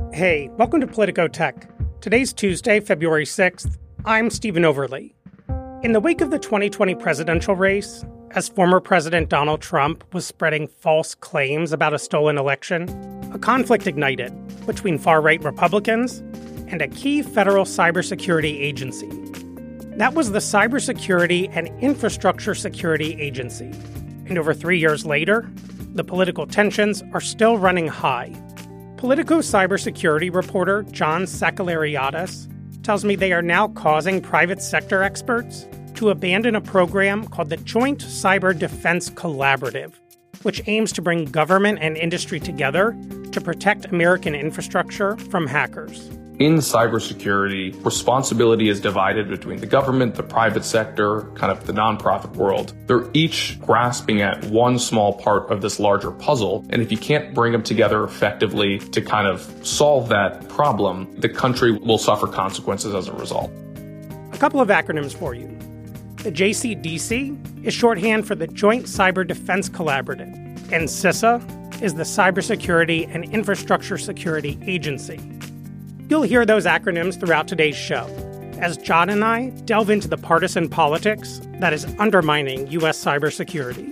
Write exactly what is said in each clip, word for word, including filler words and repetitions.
Hey, welcome to Politico Tech. Today's Tuesday, February sixth. I'm Stephen Overley. In the wake of the twenty twenty presidential race, as former President Donald Trump was spreading false claims about a stolen election, a conflict ignited between far-right Republicans and a key federal cybersecurity agency. That was the Cybersecurity and Infrastructure Security Agency. And over three years later, the political tensions are still running high. Politico cybersecurity reporter John Sakellariadis tells me they are now causing private sector experts to abandon a program called the Joint Cyber Defense Collaborative, which aims to bring government and industry together to protect American infrastructure from hackers. In cybersecurity, responsibility is divided between the government, the private sector, kind of the nonprofit world. They're each grasping at one small part of this larger puzzle, and if you can't bring them together effectively to kind of solve that problem, the country will suffer consequences as a result. A couple of acronyms for you. The J C D C is shorthand for the Joint Cyber Defense Collaborative, and CISA is the Cybersecurity and Infrastructure Security Agency. You'll hear those acronyms throughout today's show, as John and I delve into the partisan politics that is undermining U S cybersecurity.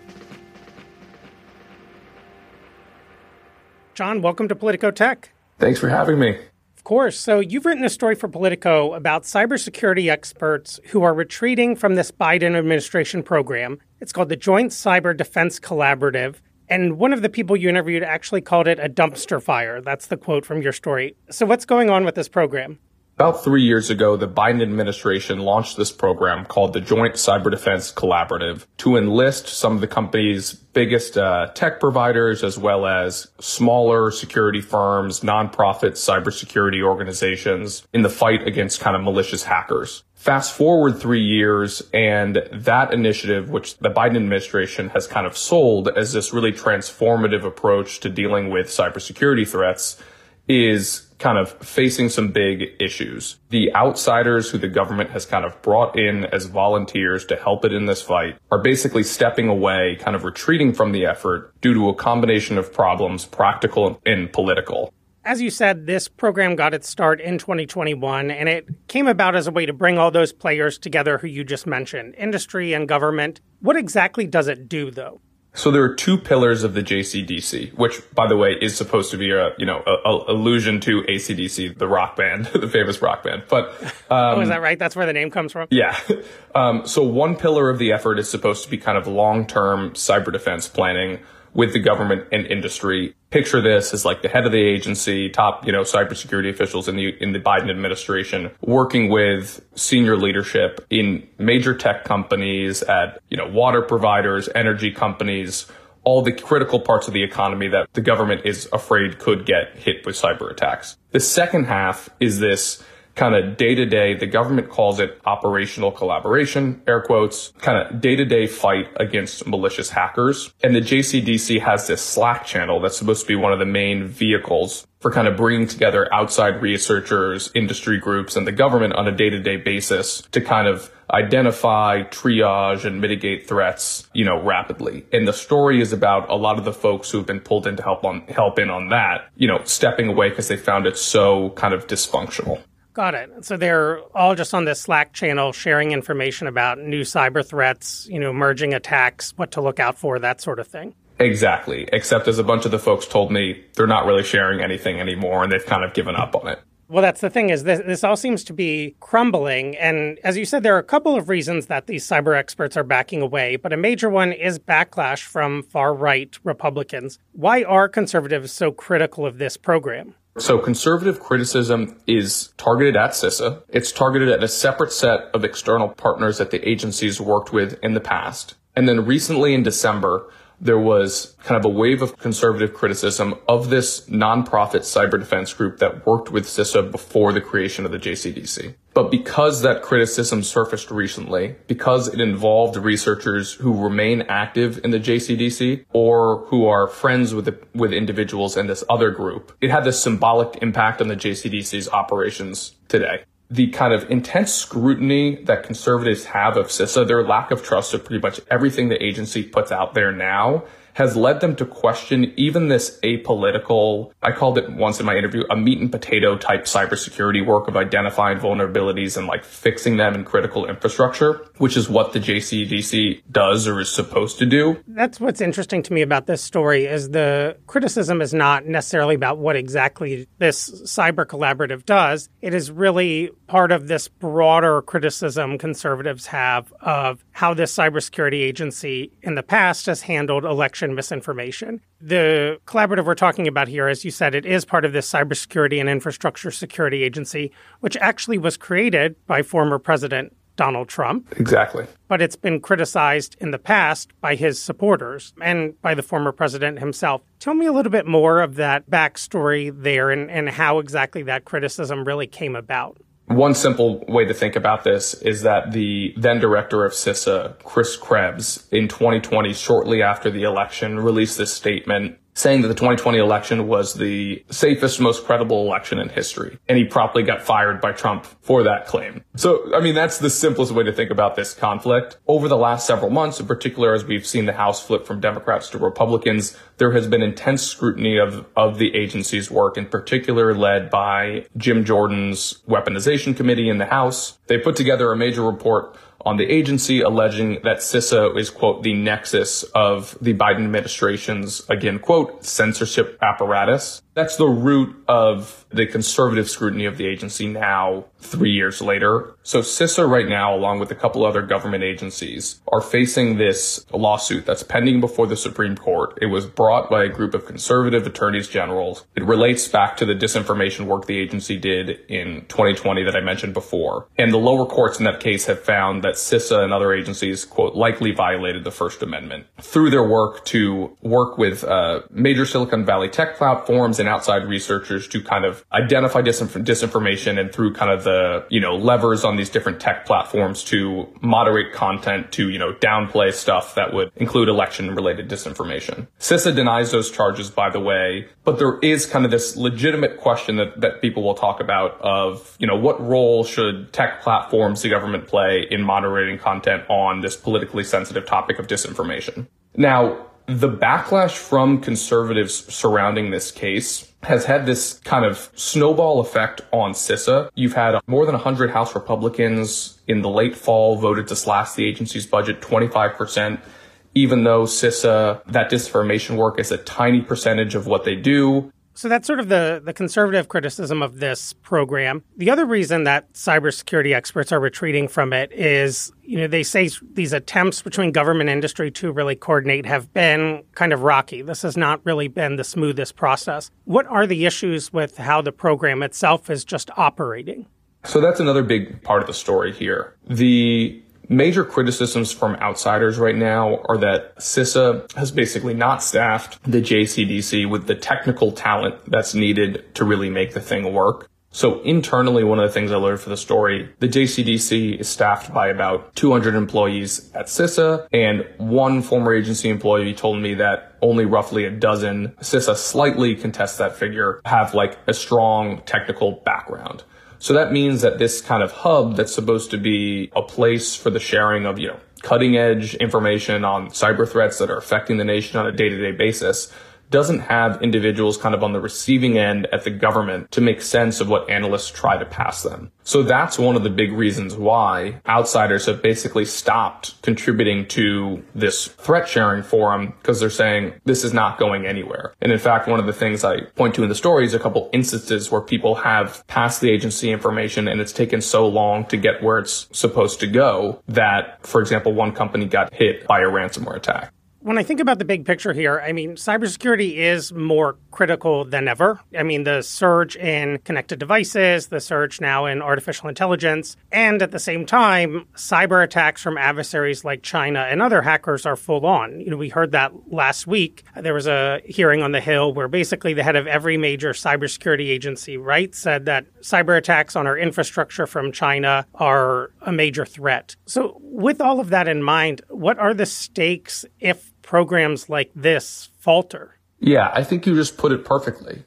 John, welcome to Politico Tech. Thanks for having me. Of course. So you've written a story for Politico about cybersecurity experts who are retreating from this Biden administration program. It's called the Joint Cyber Defense Collaborative. And one of the people you interviewed actually called it a dumpster fire. That's the quote from your story. So what's going on with this program? About three years ago, the Biden administration launched this program called the Joint Cyber Defense Collaborative to enlist some of the company's biggest uh, tech providers, as well as smaller security firms, nonprofit cybersecurity organizations in the fight against kind of malicious hackers. Fast forward three years, and that initiative, which the Biden administration has kind of sold as this really transformative approach to dealing with cybersecurity threats, is kind of facing some big issues. The outsiders who the government has kind of brought in as volunteers to help it in this fight are basically stepping away, kind of retreating from the effort due to a combination of problems, practical and political. As you said, this program got its start in twenty twenty-one, and it came about as a way to bring all those players together who you just mentioned, industry and government. What exactly does it do, though? So there are two pillars of the J C D C, which, by the way, is supposed to be a, you know, a, a allusion to A C D C, the rock band, the famous rock band. But um, oh, is that right? That's where the name comes from? Yeah. Um, so one pillar of the effort is supposed to be kind of long-term cyber defense planning with the government and industry. Picture this as like the head of the agency, top, you know, cybersecurity officials in the in the Biden administration, working with senior leadership in major tech companies, at, you know, water providers, energy companies, all the critical parts of the economy that the government is afraid could get hit with cyber attacks. The second half is this kind of day-to-day, the government calls it operational collaboration, air quotes, kind of day-to-day fight against malicious hackers. And the J C D C has this Slack channel that's supposed to be one of the main vehicles for kind of bringing together outside researchers, industry groups, and the government on a day-to-day basis to kind of identify, triage, and mitigate threats, you know, rapidly. And the story is about a lot of the folks who've been pulled in to help on help in on that, you know, stepping away because they found it so kind of dysfunctional. Got it. So they're all just on this Slack channel sharing information about new cyber threats, you know, emerging attacks, what to look out for, that sort of thing. Exactly. Except as a bunch of the folks told me, they're not really sharing anything anymore, and they've kind of given up on it. Well, that's the thing is this, this all seems to be crumbling. And as you said, there are a couple of reasons that these cyber experts are backing away, but a major one is backlash from far-right Republicans. Why are conservatives so critical of this program? So conservative criticism is targeted at CISA. It's targeted at a separate set of external partners that the agency's worked with in the past. And then recently in December, there was kind of a wave of conservative criticism of this nonprofit cyber defense group that worked with CISA before the creation of the J C D C. But because that criticism surfaced recently, because it involved researchers who remain active in the J C D C or who are friends with the, with individuals in this other group, it had this symbolic impact on the J C D C's operations today. The kind of intense scrutiny that conservatives have of CISA, their lack of trust of pretty much everything the agency puts out there now, has led them to question even this apolitical, I called it once in my interview, a meat and potato type cybersecurity work of identifying vulnerabilities and like fixing them in critical infrastructure, which is what the J C D C does or is supposed to do. That's what's interesting to me about this story is the criticism is not necessarily about what exactly this cyber collaborative does. It is really part of this broader criticism conservatives have of how this cybersecurity agency in the past has handled election misinformation. The collaborative we're talking about here, as you said, it is part of this Cybersecurity and Infrastructure Security Agency, which actually was created by former President Donald Trump. Exactly. But it's been criticized in the past by his supporters and by the former president himself. Tell me a little bit more of that backstory there and, and how exactly that criticism really came about. One simple way to think about this is that the then director of CISA, Chris Krebs, in twenty twenty, shortly after the election, released this statement saying that the twenty twenty election was the safest, most credible election in history. And he promptly got fired by Trump for that claim. So, I mean, that's the simplest way to think about this conflict. Over the last several months, in particular, as we've seen the House flip from Democrats to Republicans, there has been intense scrutiny of, of the agency's work, in particular led by Jim Jordan's Weaponization Committee in the House. They put together a major report on the agency alleging that CISA is, quote, the nexus of the Biden administration's, again, quote, censorship apparatus. That's the root of the conservative scrutiny of the agency now, three years later. So CISA right now, along with a couple other government agencies, are facing this lawsuit that's pending before the Supreme Court. It was brought by a group of conservative attorneys generals. It relates back to the disinformation work the agency did in twenty twenty that I mentioned before. And the lower courts in that case have found that CISA and other agencies, quote, likely violated the First Amendment through their work to work with uh, major Silicon Valley tech platforms and outside researchers to kind of identify disinf- disinformation and through kind of the, you know, levers on these different tech platforms to moderate content, to, you know, downplay stuff that would include election-related disinformation. CISA denies those charges, by the way, but there is kind of this legitimate question that, that people will talk about of, you know, what role should tech platforms, the government, play in moderating content on this politically sensitive topic of disinformation. Now, the backlash from conservatives surrounding this case has had this kind of snowball effect on CISA. You've had more than one hundred House Republicans in the late fall voted to slash the agency's budget twenty-five percent, even though CISA, that disinformation work, is a tiny percentage of what they do. So that's sort of the, the conservative criticism of this program. The other reason that cybersecurity experts are retreating from it is, you know, they say these attempts between government and industry to really coordinate have been kind of rocky. This has not really been the smoothest process. What are the issues with how the program itself is just operating? So that's another big part of the story here. The major criticisms from outsiders right now are that CISA has basically not staffed the J C D C with the technical talent that's needed to really make the thing work. So internally, one of the things I learned for the story, the J C D C is staffed by about two hundred employees at CISA, and one former agency employee told me that only roughly a dozen, CISA slightly contests that figure, have like a strong technical background. So that means that this kind of hub that's supposed to be a place for the sharing of, you know, cutting edge information on cyber threats that are affecting the nation on a day-to-day basis doesn't have individuals kind of on the receiving end at the government to make sense of what analysts try to pass them. So that's one of the big reasons why outsiders have basically stopped contributing to this threat sharing forum, because they're saying this is not going anywhere. And in fact, one of the things I point to in the story is a couple instances where people have passed the agency information and it's taken so long to get where it's supposed to go that, for example, one company got hit by a ransomware attack. When I think about the big picture here, I mean, cybersecurity is more critical than ever. I mean, the surge in connected devices, the surge now in artificial intelligence, and at the same time, cyber attacks from adversaries like China and other hackers are full on. You know, we heard that last week. There was a hearing on the Hill where basically the head of every major cybersecurity agency, right, said that cyber attacks on our infrastructure from China are a major threat. So with all of that in mind, what are the stakes if programs like this falter? Yeah, I think you just put it perfectly.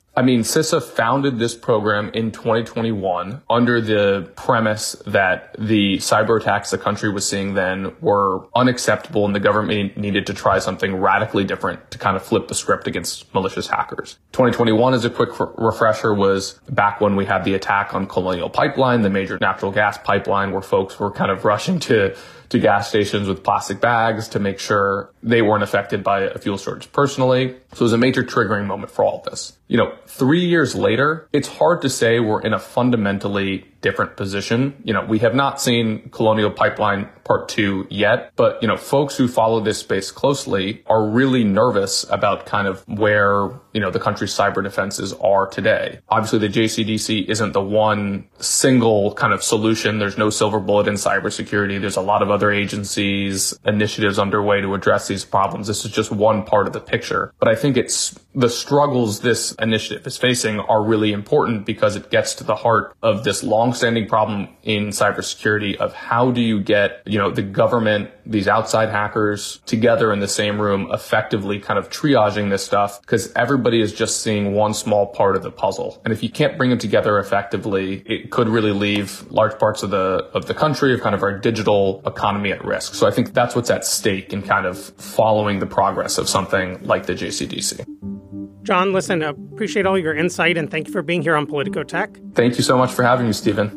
I mean, CISA founded this program in twenty twenty-one under the premise that the cyber attacks the country was seeing then were unacceptable and the government needed to try something radically different to kind of flip the script against malicious hackers. twenty twenty-one, as a quick r- refresher, was back when we had the attack on Colonial Pipeline, the major natural gas pipeline, where folks were kind of rushing to to gas stations with plastic bags to make sure they weren't affected by a fuel shortage personally. So it was a major triggering moment for all of this. You know, three years later, it's hard to say we're in a fundamentally different position. You know, we have not seen Colonial Pipeline Part two yet, but, you know, folks who follow this space closely are really nervous about kind of where, you know, the country's cyber defenses are today. Obviously, the J C D C isn't the one single kind of solution. There's no silver bullet in cybersecurity. There's a lot of other agencies, initiatives underway to address these problems. This is just one part of the picture. But I think it's the struggles this initiative is facing are really important because it gets to the heart of this longstanding problem in cybersecurity of how do you get, you know, the government, these outside hackers together in the same room, effectively kind of triaging this stuff, because everybody is just seeing one small part of the puzzle. And if you can't bring them together effectively, it could really leave large parts of the of the country, of kind of our digital economy at risk. So I think that's what's at stake in kind of following the progress of something like the J C D C. John, listen, I appreciate all your insight and thank you for being here on Politico Tech. Thank you so much for having me, Stephen.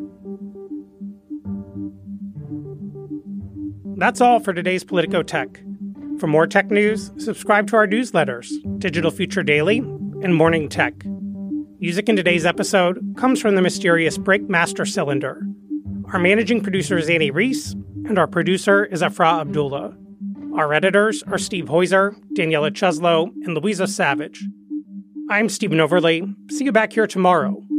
That's all for today's Politico Tech. For more tech news, subscribe to our newsletters, Digital Future Daily and Morning Tech. Music in today's episode comes from the mysterious Breakmaster Cylinder. Our managing producer is Annie Reese, and our producer is Afra Abdullah. Our editors are Steve Heuser, Daniela Cheslow, and Louisa Savage. I'm Stephen Overley. See you back here tomorrow